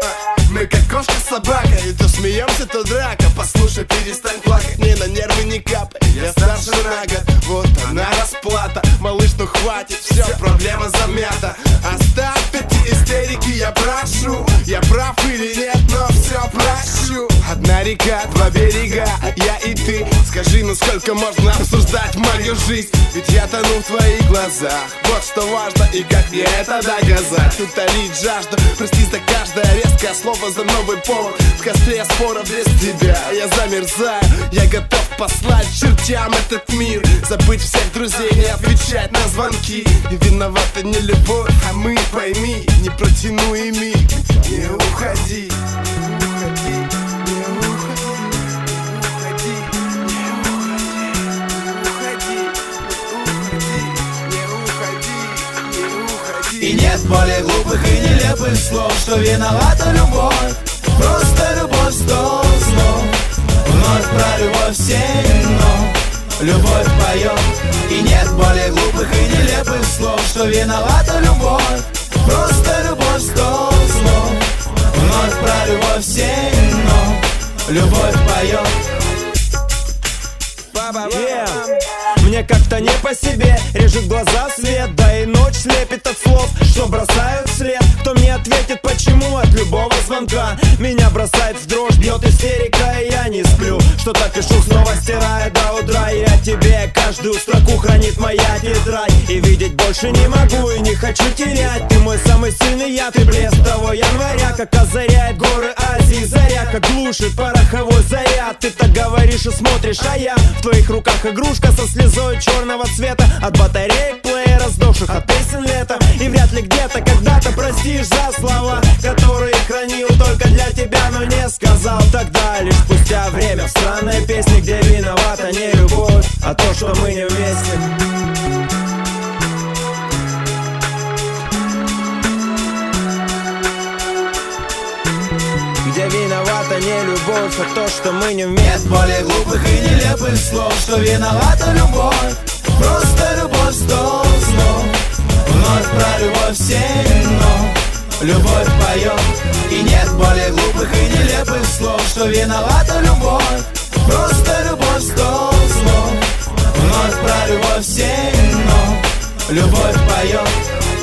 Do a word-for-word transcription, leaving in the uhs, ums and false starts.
Мы как кошка с собакой, и то смеемся, то драка. Послушай, перестань плакать, мне на нервы не капай. Я старше на год, вот она расплата. Малыш, ну хватит, все, проблема замята. Оставь эти истерики, я прошу. Я прав или нет, но все прощу. Одна река, два берега, я и ты. Скажи, ну сколько можно обсуждать мою жизнь? Ведь я тону в твоих глазах. Вот что важно и как мне это доказать. Утолить жажду, прости за каждое резкое слово, за новый повод. В костре споров без тебя я замерзаю. Я готов послать чертям этот мир. Забыть всех друзей, не отвечать на звонки. И виновата не любовь, а мы, пойми. Не протяну и миг, не уходи. И нет более глупых и нелепых слов, что виновата любовь. Просто любовь сто слов. Вновь про любовь семь, но любовь поет. И нет более глупых и нелепых слов, что виновата любовь. Просто любовь сто слов. Вновь про любовь семь, но любовь поет. Yeah. Мне как-то не по себе, режет глаза свет, да и ночь слепит от слов, что бросают вслед. Кто мне ответит, почему от любого звонка меня бросает в дрожь, бьет истерика, и я не сплю. Что-то пишу, снова стираю до утра, и о тебе каждую строку хранит моя тетрадь. И видеть больше не могу и не хочу терять. Ты мой самый сильный яд, и блеск того января, как озаряет горы Азии заря, как глушит пороховой заряд. Ты так говоришь и смотришь, а я в твоих руках игрушка со слезой черного цвета. От батареек плеера, сдохших от песен лета. И вряд ли где-то когда-то простишь за слова, которые хранил только для тебя, но не сказал тогда. Лишь спустя время в странной песне, где виновата не любовь, а то, что мы не вместе. Где виновата не любовь, а то, что мы не вместе. Нет более глупых и нелепых слов, что виновата любовь. Просто любовь сто слов. Вновь про любовь семь, но любовь поет. И нет более глупых и нелепых слов, что виновата любовь. Просто любовь сто слов. Вновь про любовь семь, но любовь поет.